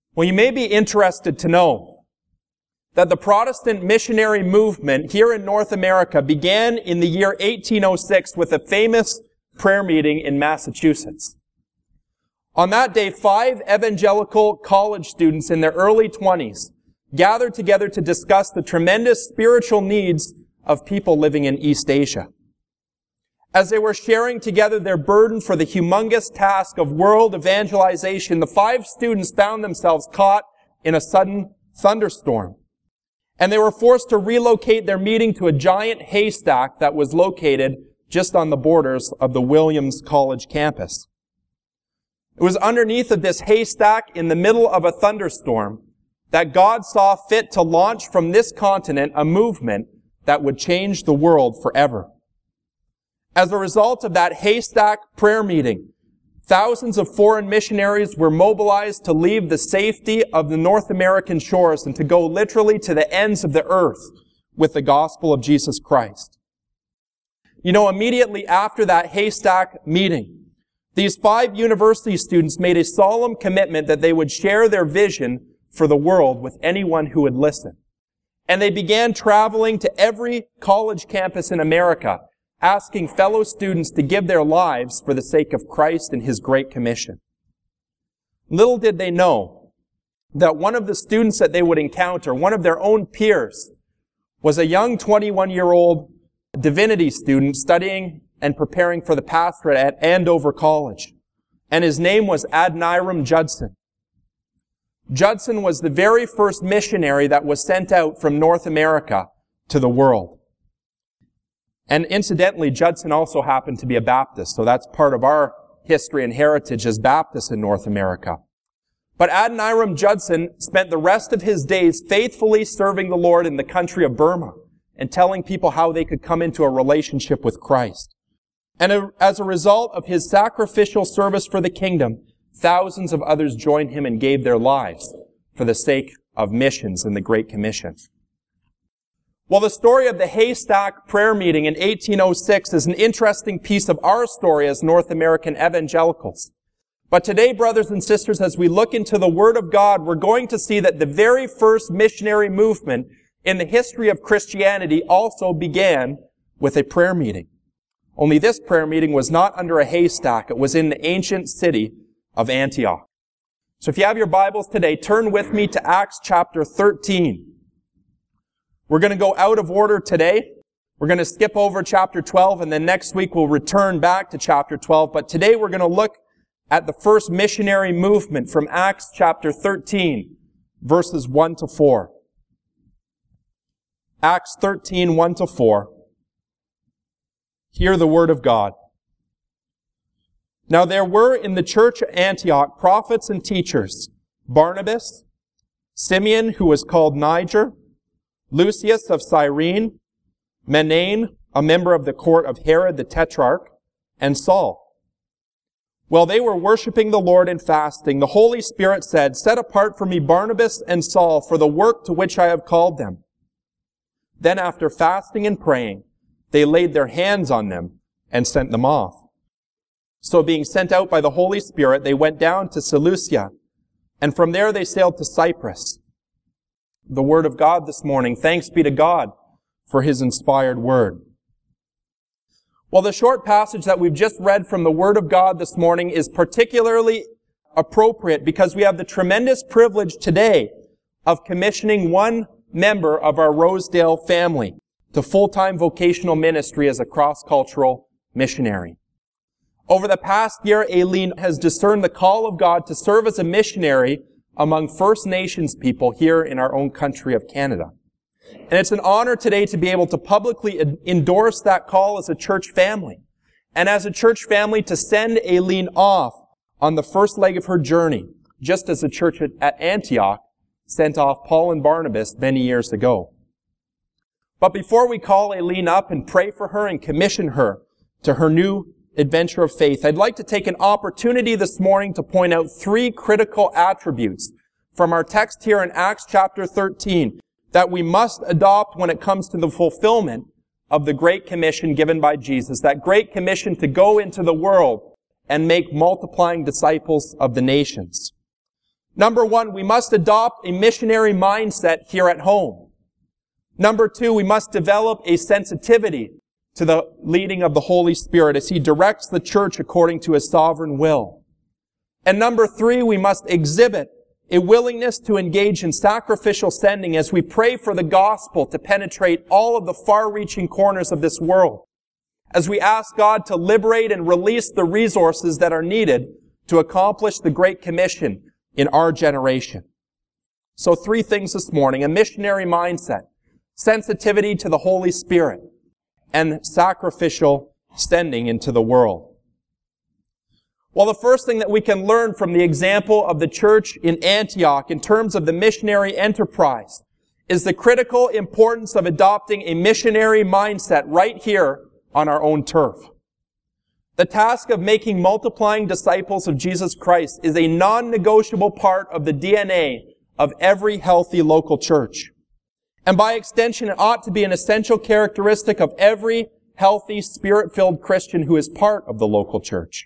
Well, you may be interested to know that the Protestant missionary movement here in North America began in the year 1806 with a famous prayer meeting in Massachusetts. On that day, 5 evangelical college students in their early 20s gathered together to discuss the tremendous spiritual needs of people living in East Asia. As they were sharing together their burden for the humongous task of world evangelization, the 5 students found themselves caught in a sudden thunderstorm. And they were forced to relocate their meeting to a giant haystack that was located just on the borders of the Williams College campus. It was underneath of this haystack in the middle of a thunderstorm that God saw fit to launch from this continent a movement that would change the world forever. As a result of that haystack prayer meeting, thousands of foreign missionaries were mobilized to leave the safety of the North American shores and to go literally to the ends of the earth with the gospel of Jesus Christ. You know, immediately after that haystack meeting, these 5 university students made a solemn commitment that they would share their vision for the world with anyone who would listen. And they began traveling to every college campus in America, asking fellow students to give their lives for the sake of Christ and His Great Commission. Little did they know that one of the students that they would encounter, one of their own peers, was a young 21-year-old divinity student studying and preparing for the pastorate at Andover College. And his name was Adoniram Judson. Judson was the very first missionary that was sent out from North America to the world. And incidentally, Judson also happened to be a Baptist, so that's part of our history and heritage as Baptists in North America. But Adoniram Judson spent the rest of his days faithfully serving the Lord in the country of Burma and telling people how they could come into a relationship with Christ. And as a result of his sacrificial service for the kingdom, thousands of others joined him and gave their lives for the sake of missions and the Great Commission. Well, the story of the haystack prayer meeting in 1806 is an interesting piece of our story as North American evangelicals. But today, brothers and sisters, as we look into the Word of God, we're going to see that the very first missionary movement in the history of Christianity also began with a prayer meeting. Only this prayer meeting was not under a haystack. It was in the ancient city of Antioch. So if you have your Bibles today, turn with me to Acts chapter 13. We're going to go out of order today. We're going to skip over chapter 12, and then next week we'll return back to chapter 12. But today we're going to look at the first missionary movement from Acts chapter 13, verses 1 to 4. Acts 13, 1 to 4. Hear the word of God. Now there were in the church at Antioch prophets and teachers, Barnabas, Simeon, who was called Niger, Lucius of Cyrene, Manaen, a member of the court of Herod the Tetrarch, and Saul. While they were worshiping the Lord and fasting, the Holy Spirit said, "Set apart for me Barnabas and Saul for the work to which I have called them." Then after fasting and praying, they laid their hands on them and sent them off. So being sent out by the Holy Spirit, they went down to Seleucia, and from there they sailed to Cyprus. The word of God this morning. Thanks be to God for His inspired word. Well, the short passage that we've just read from the word of God this morning is particularly appropriate because we have the tremendous privilege today of commissioning one member of our Rosedale family to full-time vocational ministry as a cross-cultural missionary. Over the past year, Aileen has discerned the call of God to serve as a missionary among First Nations people here in our own country of Canada. And it's an honor today to be able to publicly endorse that call as a church family. And as a church family to send Aileen off on the first leg of her journey, just as the church at Antioch sent off Paul and Barnabas many years ago. But before we call Aileen up and pray for her and commission her to her new adventure of faith, I'd like to take an opportunity this morning to point out 3 critical attributes from our text here in Acts chapter 13 that we must adopt when it comes to the fulfillment of the Great Commission given by Jesus, that Great Commission to go into the world and make multiplying disciples of the nations. Number one, we must adopt a missionary mindset here at home. Number two, we must develop a sensitivity to the leading of the Holy Spirit as He directs the church according to His sovereign will. And number three, we must exhibit a willingness to engage in sacrificial sending as we pray for the gospel to penetrate all of the far-reaching corners of this world, as we ask God to liberate and release the resources that are needed to accomplish the Great Commission in our generation. So 3 things this morning: a missionary mindset, sensitivity to the Holy Spirit, and sacrificial sending into the world. Well, the first thing that we can learn from the example of the church in Antioch in terms of the missionary enterprise is the critical importance of adopting a missionary mindset right here on our own turf. The task of making multiplying disciples of Jesus Christ is a non-negotiable part of the DNA of every healthy local church. And by extension, it ought to be an essential characteristic of every healthy, Spirit-filled Christian who is part of the local church.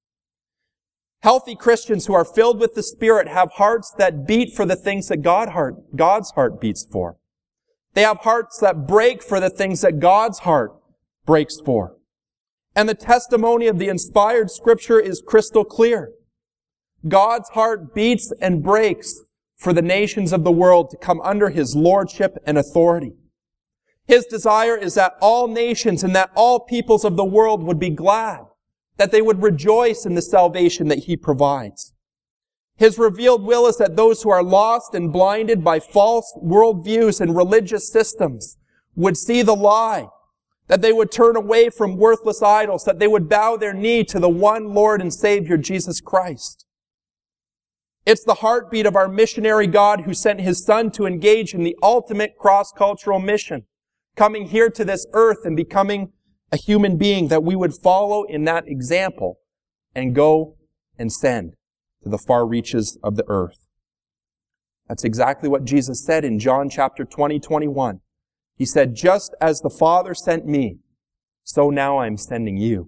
Healthy Christians who are filled with the Spirit have hearts that beat for the things that God's heart beats for. They have hearts that break for the things that God's heart breaks for. And the testimony of the inspired Scripture is crystal clear. God's heart beats and breaks for the nations of the world to come under His lordship and authority. His desire is that all nations and that all peoples of the world would be glad, that they would rejoice in the salvation that He provides. His revealed will is that those who are lost and blinded by false worldviews and religious systems would see the lie, that they would turn away from worthless idols, that they would bow their knee to the one Lord and Savior, Jesus Christ. It's the heartbeat of our missionary God who sent His Son to engage in the ultimate cross-cultural mission, coming here to this earth and becoming a human being, that we would follow in that example and go and send to the far reaches of the earth. That's exactly what Jesus said in John chapter 20:21. He said, "Just as the Father sent me, so now I'm sending you."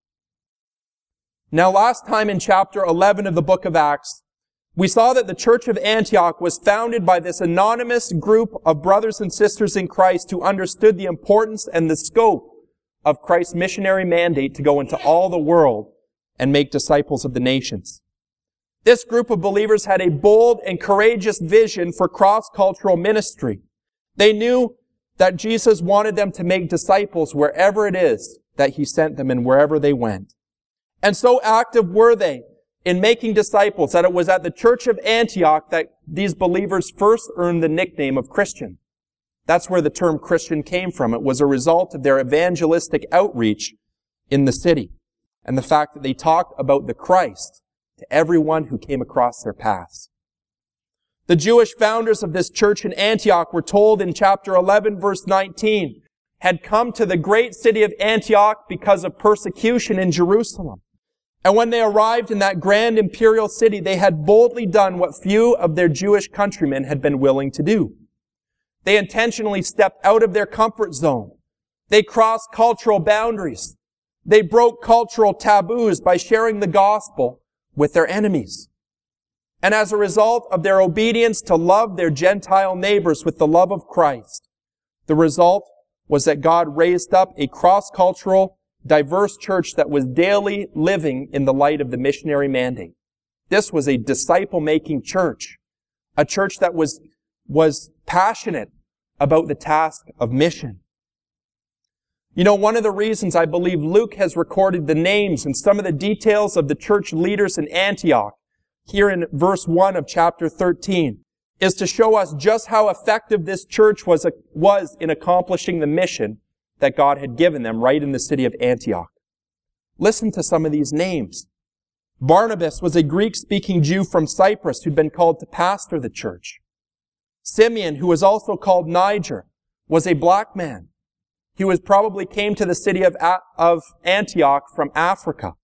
Now, last time in chapter 11 of the book of Acts, we saw that the church of Antioch was founded by this anonymous group of brothers and sisters in Christ who understood the importance and the scope of Christ's missionary mandate to go into all the world and make disciples of the nations. This group of believers had a bold and courageous vision for cross-cultural ministry. They knew that Jesus wanted them to make disciples wherever it is that He sent them and wherever they went. And so active were they in making disciples that it was at the church of Antioch that these believers first earned the nickname of Christian. That's where the term Christian came from. It was a result of their evangelistic outreach in the city and the fact that they talked about the Christ to everyone who came across their paths. The Jewish founders of this church in Antioch were told in chapter 11, verse 19, had come to the great city of Antioch because of persecution in Jerusalem. And when they arrived in that grand imperial city, they had boldly done what few of their Jewish countrymen had been willing to do. They intentionally stepped out of their comfort zone. They crossed cultural boundaries. They broke cultural taboos by sharing the gospel with their enemies. And as a result of their obedience to love their Gentile neighbors with the love of Christ, the result was that God raised up a cross-cultural, diverse church that was daily living in the light of the missionary mandate. This was a disciple-making church, a church that was passionate about the task of mission. You know, one of the reasons I believe Luke has recorded the names and some of the details of the church leaders in Antioch here in verse 1 of chapter 13 is to show us just how effective this church was in accomplishing the mission that God had given them right in the city of Antioch. Listen to some of these names. Barnabas was a Greek-speaking Jew from Cyprus who'd been called to pastor the church. Simeon, who was also called Niger, was a black man. He probably came to the city of Antioch from Africa.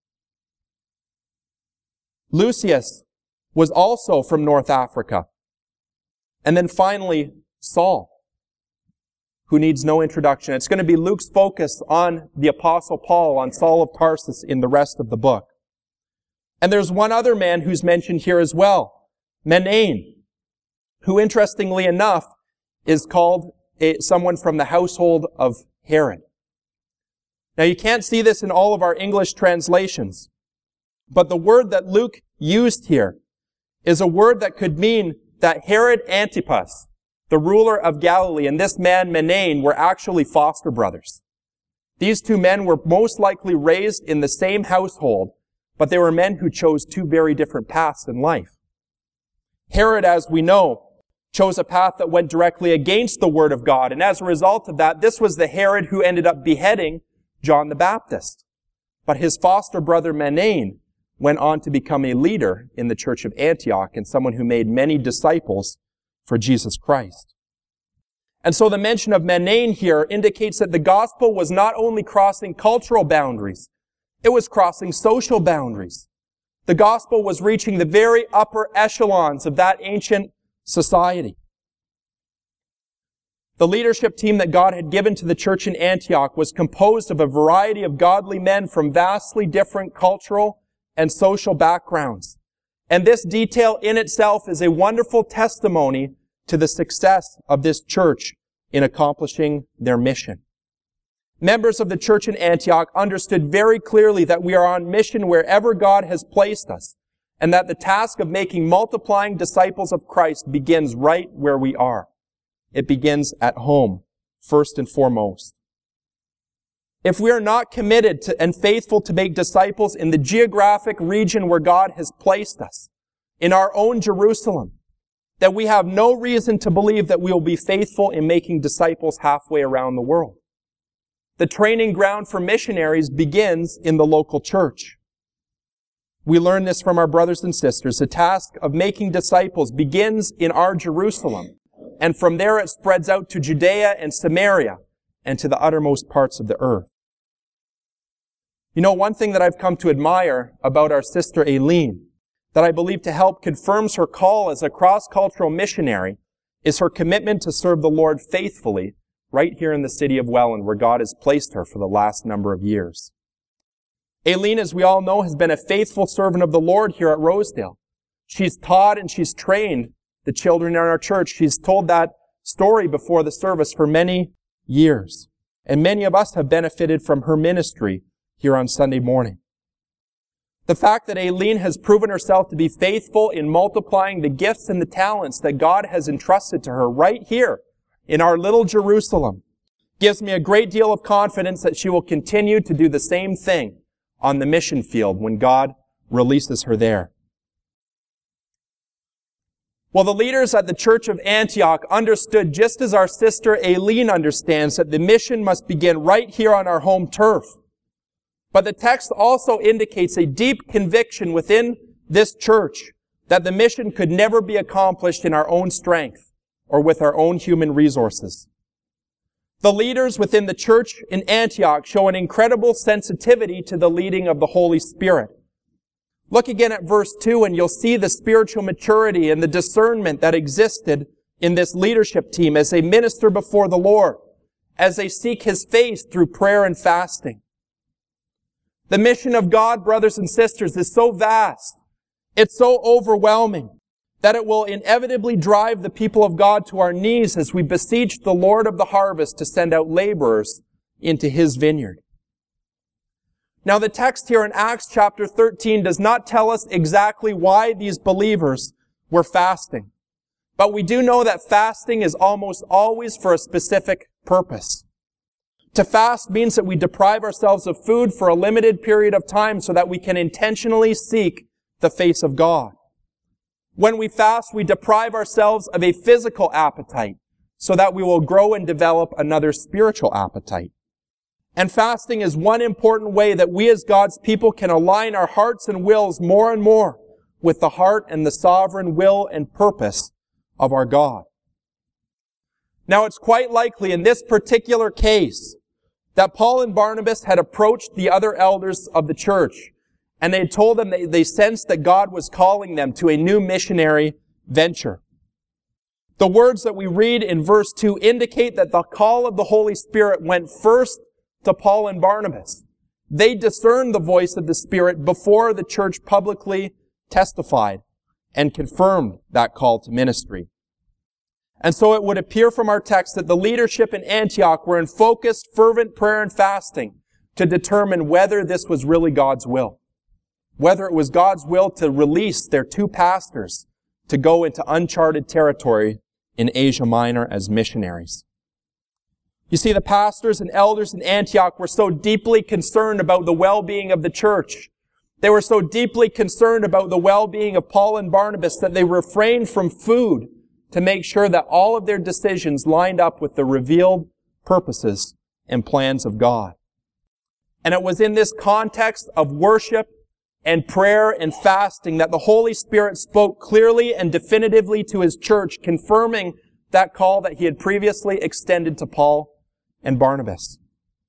Lucius was also from North Africa. And then finally, Saul, who needs no introduction. It's going to be Luke's focus on the Apostle Paul, on Saul of Tarsus in the rest of the book. And there's one other man who's mentioned here as well, Manaen, who interestingly enough is called someone from the household of Herod. Now you can't see this in all of our English translations, but the word that Luke used here is a word that could mean that Herod Antipas, the ruler of Galilee, and this man Manaen were actually foster brothers. These two men were most likely raised in the same household, but they were men who chose two very different paths in life. Herod, as we know, chose a path that went directly against the word of God, and as a result of that, this was the Herod who ended up beheading John the Baptist. But his foster brother Manaen went on to become a leader in the church of Antioch and someone who made many disciples for Jesus Christ. And so the mention of Manaen here indicates that the gospel was not only crossing cultural boundaries, it was crossing social boundaries. The gospel was reaching the very upper echelons of that ancient society. The leadership team that God had given to the church in Antioch was composed of a variety of godly men from vastly different cultural and social backgrounds. And this detail in itself is a wonderful testimony to the success of this church in accomplishing their mission. Members of the church in Antioch understood very clearly that we are on mission wherever God has placed us, and that the task of making multiplying disciples of Christ begins right where we are. It begins at home, first and foremost. If we are not committed to and faithful to make disciples in the geographic region where God has placed us, in our own Jerusalem, then we have no reason to believe that we will be faithful in making disciples halfway around the world. The training ground for missionaries begins in the local church. We learn this from our brothers and sisters. The task of making disciples begins in our Jerusalem, and from there it spreads out to Judea and Samaria and to the uttermost parts of the earth. You know, one thing that I've come to admire about our sister Aileen, that I believe to help confirms her call as a cross-cultural missionary, is her commitment to serve the Lord faithfully right here in the city of Welland, where God has placed her for the last number of years. Aileen, as we all know, has been a faithful servant of the Lord here at Rosedale. She's taught and she's trained the children in our church. She's told that story before the service for many years. And many of us have benefited from her ministry here on Sunday morning. The fact that Aileen has proven herself to be faithful in multiplying the gifts and the talents that God has entrusted to her right here in our little Jerusalem gives me a great deal of confidence that she will continue to do the same thing on the mission field when God releases her there. Well, the leaders at the church of Antioch understood, just as our sister Aileen understands, that the mission must begin right here on our home turf. But the text also indicates a deep conviction within this church that the mission could never be accomplished in our own strength or with our own human resources. The leaders within the church in Antioch show an incredible sensitivity to the leading of the Holy Spirit. Look again at verse 2 and you'll see the spiritual maturity and the discernment that existed in this leadership team as they minister before the Lord, as they seek His face through prayer and fasting. The mission of God, brothers and sisters, is so vast, it's so overwhelming, that it will inevitably drive the people of God to our knees as we beseech the Lord of the harvest to send out laborers into His vineyard. Now the text here in Acts chapter 13 does not tell us exactly why these believers were fasting. But we do know that fasting is almost always for a specific purpose. To fast means that we deprive ourselves of food for a limited period of time so that we can intentionally seek the face of God. When we fast, we deprive ourselves of a physical appetite so that we will grow and develop another spiritual appetite. And fasting is one important way that we as God's people can align our hearts and wills more and more with the heart and the sovereign will and purpose of our God. Now, it's quite likely in this particular case that Paul and Barnabas had approached the other elders of the church, and they had told them they sensed that God was calling them to a new missionary venture. The words that we read in verse 2 indicate that the call of the Holy Spirit went first to Paul and Barnabas. They discerned the voice of the Spirit before the church publicly testified. and confirmed that call to ministry. And so it would appear from our text that the leadership in Antioch were in focused, fervent prayer and fasting to determine whether this was really God's will. Whether it was God's will to release their 2 pastors to go into uncharted territory in Asia Minor as missionaries. You see, the pastors and elders in Antioch were so deeply concerned about the well-being of the church. They were so deeply concerned about the well-being of Paul and Barnabas that they refrained from food to make sure that all of their decisions lined up with the revealed purposes and plans of God. And it was in this context of worship and prayer and fasting that the Holy Spirit spoke clearly and definitively to His church, confirming that call that He had previously extended to Paul and Barnabas.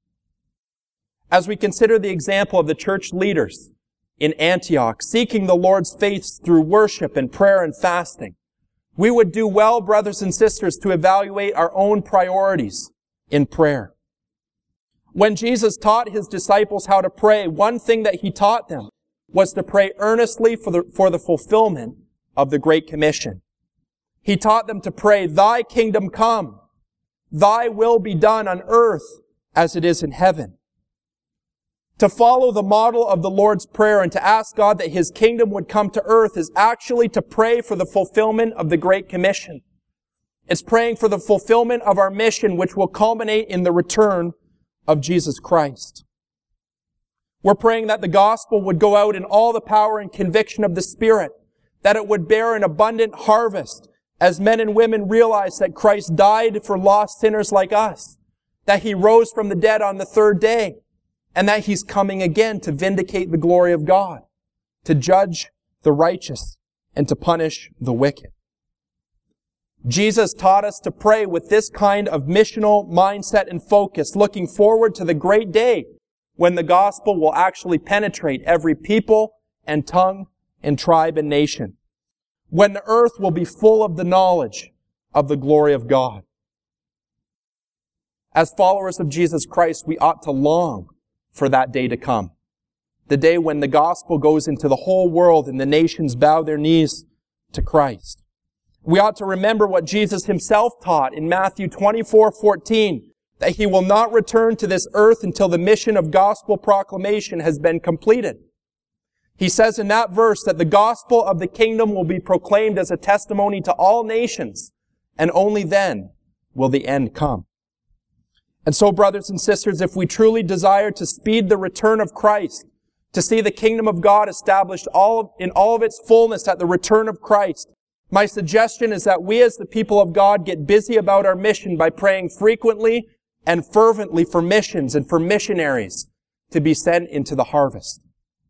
As we consider the example of the church leaders in Antioch, seeking the Lord's face through worship and prayer and fasting, we would do well, brothers and sisters, to evaluate our own priorities in prayer. When Jesus taught His disciples how to pray, one thing that He taught them was to pray earnestly for the fulfillment of the Great Commission. He taught them to pray, "Thy kingdom come, Thy will be done on earth as it is in heaven." To follow the model of the Lord's Prayer and to ask God that His kingdom would come to earth is actually to pray for the fulfillment of the Great Commission. It's praying for the fulfillment of our mission, which will culminate in the return of Jesus Christ. We're praying that the gospel would go out in all the power and conviction of the Spirit, that it would bear an abundant harvest as men and women realize that Christ died for lost sinners like us, that He rose from the dead on the 3rd day, and that He's coming again to vindicate the glory of God, to judge the righteous, and to punish the wicked. Jesus taught us to pray with this kind of missional mindset and focus, looking forward to the great day when the gospel will actually penetrate every people and tongue and tribe and nation, when the earth will be full of the knowledge of the glory of God. As followers of Jesus Christ, we ought to long for that day to come. The day when the gospel goes into the whole world and the nations bow their knees to Christ. We ought to remember what Jesus Himself taught in Matthew 24:14, that He will not return to this earth until the mission of gospel proclamation has been completed. He says in that verse that the gospel of the kingdom will be proclaimed as a testimony to all nations, and only then will the end come. And so, brothers and sisters, if we truly desire to speed the return of Christ, to see the kingdom of God established in all of its fullness at the return of Christ, my suggestion is that we as the people of God get busy about our mission by praying frequently and fervently for missions and for missionaries to be sent into the harvest.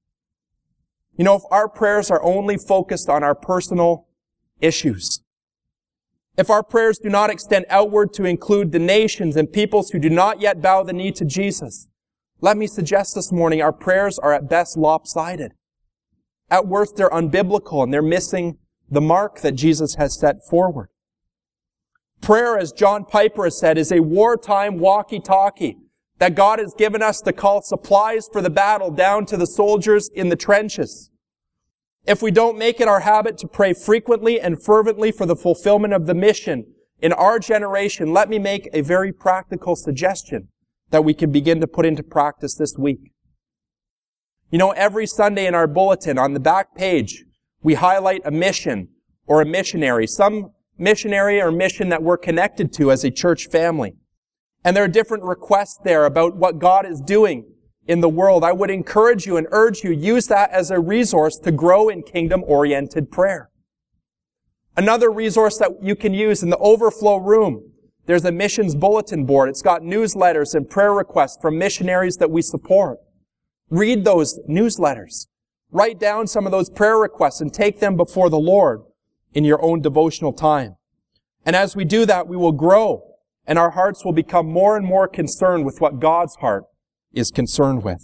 You know, if our prayers are only focused on our personal issues, if our prayers do not extend outward to include the nations and peoples who do not yet bow the knee to Jesus, let me suggest this morning our prayers are at best lopsided. At worst, they're unbiblical and they're missing the mark that Jesus has set forward. Prayer, as John Piper has said, is a wartime walkie-talkie that God has given us to call supplies for the battle down to the soldiers in the trenches. If we don't make it our habit to pray frequently and fervently for the fulfillment of the mission in our generation, let me make a very practical suggestion that we can begin to put into practice this week. You know, every Sunday in our bulletin, on the back page, we highlight a mission or a missionary, some missionary or mission that we're connected to as a church family. And there are different requests there about what God is doing in the world. I would encourage you and urge you, use that as a resource to grow in kingdom-oriented prayer. Another resource that you can use in the overflow room, there's a missions bulletin board. It's got newsletters and prayer requests from missionaries that we support. Read those newsletters. Write down some of those prayer requests and take them before the Lord in your own devotional time. And as we do that, we will grow and our hearts will become more and more concerned with what God's heart is concerned with.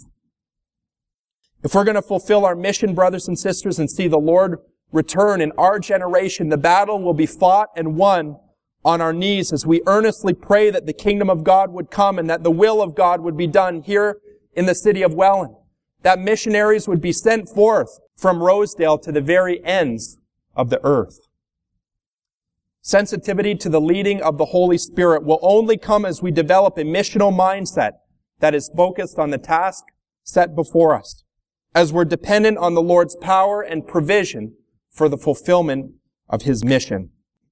If we're going to fulfill our mission, brothers and sisters, and see the Lord return in our generation, the battle will be fought and won on our knees as we earnestly pray that the kingdom of God would come and that the will of God would be done here in the city of Welland. That missionaries would be sent forth from Rosedale to the very ends of the earth. Sensitivity to the leading of the Holy Spirit will only come as we develop a missional mindset that is focused on the task set before us, as we're dependent on the Lord's power and provision for the fulfillment of His mission.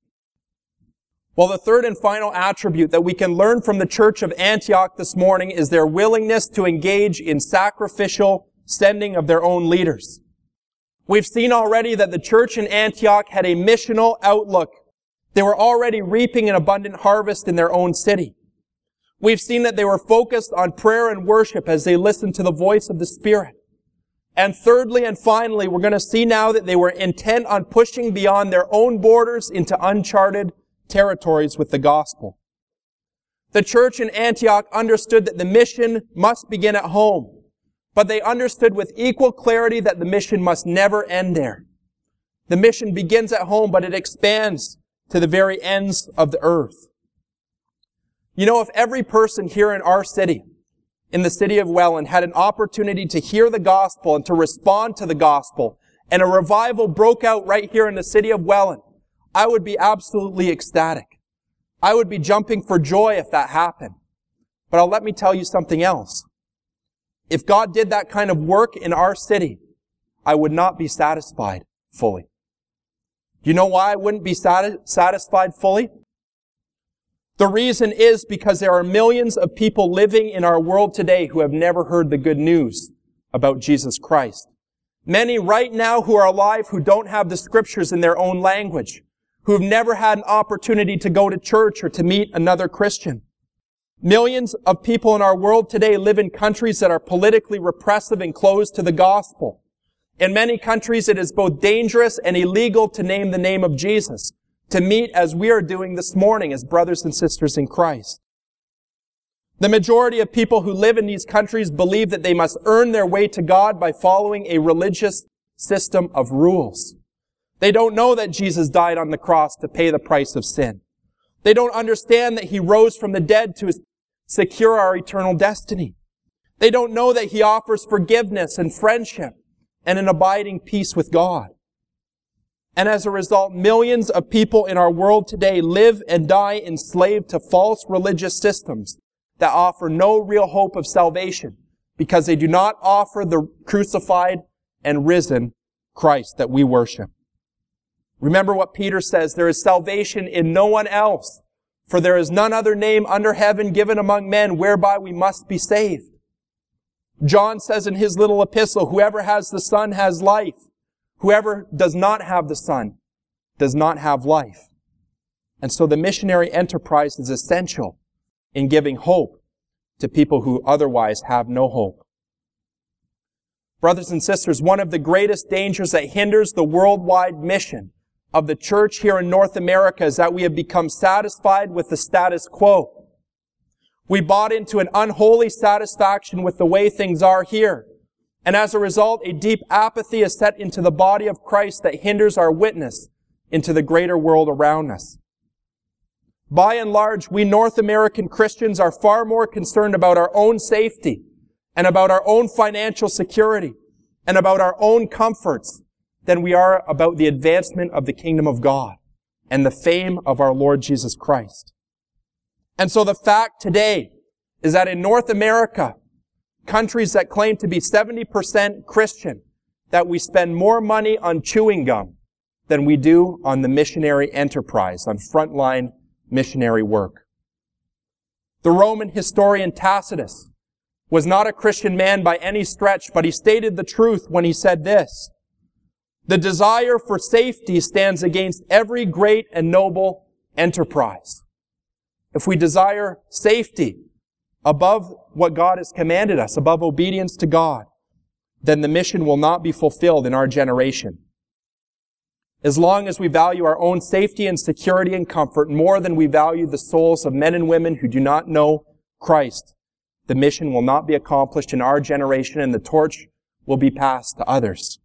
Well, the third and final attribute that we can learn from the church of Antioch this morning is their willingness to engage in sacrificial sending of their own leaders. We've seen already that the church in Antioch had a missional outlook. They were already reaping an abundant harvest in their own city. We've seen that they were focused on prayer and worship as they listened to the voice of the Spirit. And thirdly and finally, we're going to see now that they were intent on pushing beyond their own borders into uncharted territories with the gospel. The church in Antioch understood that the mission must begin at home, but they understood with equal clarity that the mission must never end there. The mission begins at home, but it expands to the very ends of the earth. You know, if every person here in our city, in the city of Welland, had an opportunity to hear the gospel and to respond to the gospel, and a revival broke out right here in the city of Welland, I would be absolutely ecstatic. I would be jumping for joy if that happened. But let me tell you something else. If God did that kind of work in our city, I would not be satisfied fully. You know why I wouldn't be satisfied fully? The reason is because there are millions of people living in our world today who have never heard the good news about Jesus Christ. Many right now who are alive who don't have the scriptures in their own language, who have never had an opportunity to go to church or to meet another Christian. Millions of people in our world today live in countries that are politically repressive and closed to the gospel. In many countries, it is both dangerous and illegal to name the name of Jesus, to meet as we are doing this morning as brothers and sisters in Christ. The majority of people who live in these countries believe that they must earn their way to God by following a religious system of rules. They don't know that Jesus died on the cross to pay the price of sin. They don't understand that He rose from the dead to secure our eternal destiny. They don't know that He offers forgiveness and friendship and an abiding peace with God. And as a result, millions of people in our world today live and die enslaved to false religious systems that offer no real hope of salvation because they do not offer the crucified and risen Christ that we worship. Remember what Peter says, there is salvation in no one else, for there is none other name under heaven given among men whereby we must be saved. John says in his little epistle, whoever has the Son has life. Whoever does not have the Son does not have life. And so the missionary enterprise is essential in giving hope to people who otherwise have no hope. Brothers and sisters, one of the greatest dangers that hinders the worldwide mission of the church here in North America is that we have become satisfied with the status quo. We bought into an unholy satisfaction with the way things are here. And as a result, a deep apathy is set into the body of Christ that hinders our witness into the greater world around us. By and large, we North American Christians are far more concerned about our own safety and about our own financial security and about our own comforts than we are about the advancement of the kingdom of God and the fame of our Lord Jesus Christ. And so the fact today is that in North America, countries that claim to be 70% Christian, that we spend more money on chewing gum than we do on the missionary enterprise, on frontline missionary work. The Roman historian Tacitus was not a Christian man by any stretch, but he stated the truth when he said this: the desire for safety stands against every great and noble enterprise. If we desire safety above what God has commanded us, above obedience to God, then the mission will not be fulfilled in our generation. As long as we value our own safety and security and comfort more than we value the souls of men and women who do not know Christ, the mission will not be accomplished in our generation and the torch will be passed to others.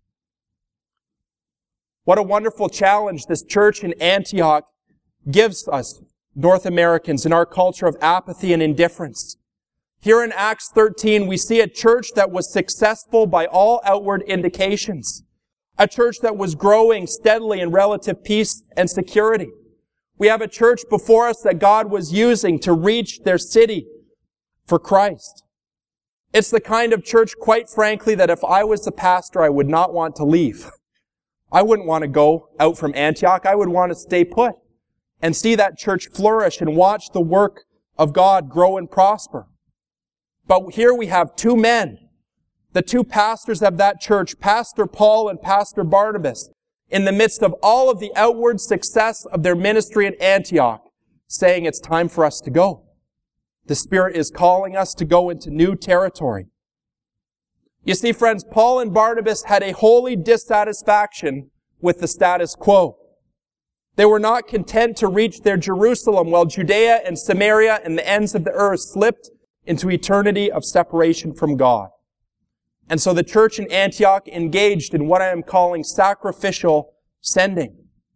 What a wonderful challenge this church in Antioch gives us, North Americans, in our culture of apathy and indifference. Here in Acts 13, we see a church that was successful by all outward indications. A church that was growing steadily in relative peace and security. We have a church before us that God was using to reach their city for Christ. It's the kind of church, quite frankly, that if I was the pastor, I would not want to leave. I wouldn't want to go out from Antioch. I would want to stay put and see that church flourish and watch the work of God grow and prosper. But here we have two men, the two pastors of that church, Pastor Paul and Pastor Barnabas, in the midst of all of the outward success of their ministry in Antioch, saying it's time for us to go. The Spirit is calling us to go into new territory. You see, friends, Paul and Barnabas had a holy dissatisfaction with the status quo. They were not content to reach their Jerusalem while Judea and Samaria and the ends of the earth slipped into eternity of separation from God. And so the church in Antioch engaged in what I am calling sacrificial sending.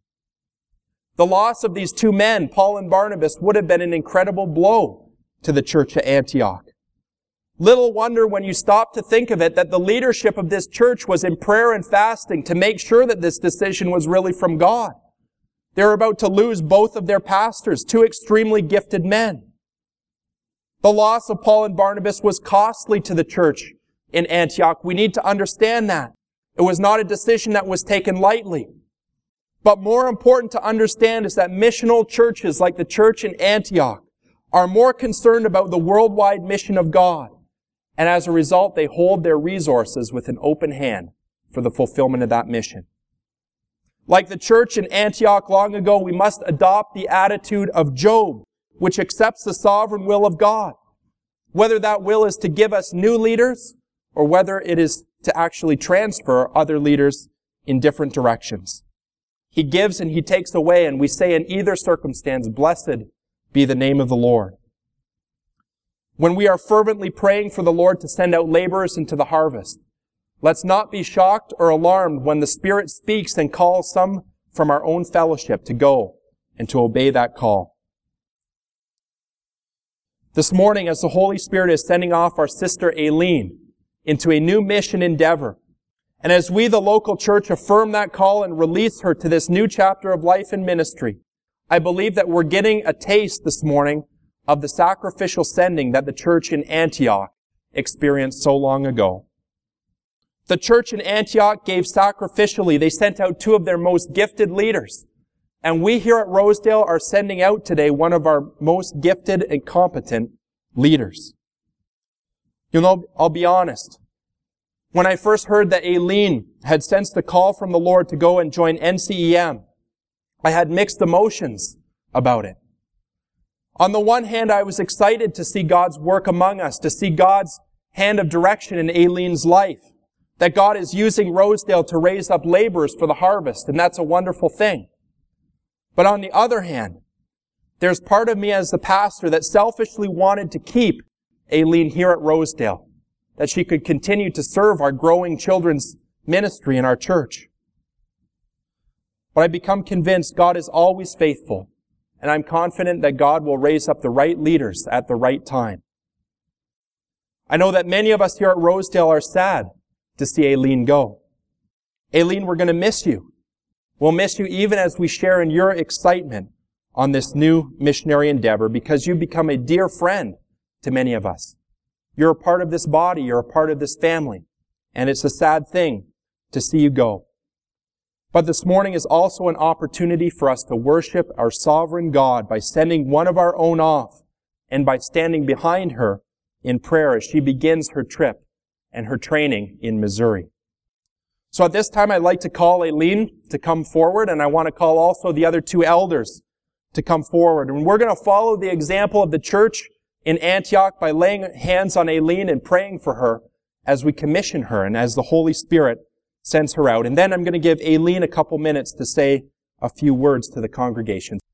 The loss of these two men, Paul and Barnabas, would have been an incredible blow to the church at Antioch. Little wonder when you stop to think of it that the leadership of this church was in prayer and fasting to make sure that this decision was really from God. They were about to lose both of their pastors, two extremely gifted men. The loss of Paul and Barnabas was costly to the church in Antioch. We need to understand that. It was not a decision that was taken lightly. But more important to understand is that missional churches like the church in Antioch are more concerned about the worldwide mission of God. And as a result, they hold their resources with an open hand for the fulfillment of that mission. Like the church in Antioch long ago, we must adopt the attitude of Job, which accepts the sovereign will of God. Whether that will is to give us new leaders, or whether it is to actually transfer other leaders in different directions. He gives and He takes away, and we say in either circumstance, blessed be the name of the Lord. When we are fervently praying for the Lord to send out laborers into the harvest, let's not be shocked or alarmed when the Spirit speaks and calls some from our own fellowship to go and to obey that call. This morning, as the Holy Spirit is sending off our sister Aileen into a new mission endeavor, and as we, the local church, affirm that call and release her to this new chapter of life and ministry, I believe that we're getting a taste this morning of the sacrificial sending that the church in Antioch experienced so long ago. The church in Antioch gave sacrificially. They sent out two of their most gifted leaders. And we here at Rosedale are sending out today one of our most gifted and competent leaders. You know, I'll be honest. When I first heard that Aileen had sensed a call from the Lord to go and join NCEM, I had mixed emotions about it. On the one hand, I was excited to see God's work among us, to see God's hand of direction in Aileen's life, that God is using Rosedale to raise up laborers for the harvest, and that's a wonderful thing. But on the other hand, there's part of me as the pastor that selfishly wanted to keep Aileen here at Rosedale, that she could continue to serve our growing children's ministry in our church. But I become convinced God is always faithful, and I'm confident that God will raise up the right leaders at the right time. I know that many of us here at Rosedale are sad to see Aileen go. Aileen, we're going to miss you. We'll miss you even as we share in your excitement on this new missionary endeavor, because you've become a dear friend to many of us. You're a part of this body. You're a part of this family. And it's a sad thing to see you go. But this morning is also an opportunity for us to worship our sovereign God by sending one of our own off and by standing behind her in prayer as she begins her trip and her training in Missouri. So at this time, I'd like to call Aileen to come forward, and I want to call also the other two elders to come forward. And we're going to follow the example of the church in Antioch by laying hands on Aileen and praying for her as we commission her and as the Holy Spirit sends her out. And then I'm going to give Aileen a couple minutes to say a few words to the congregation.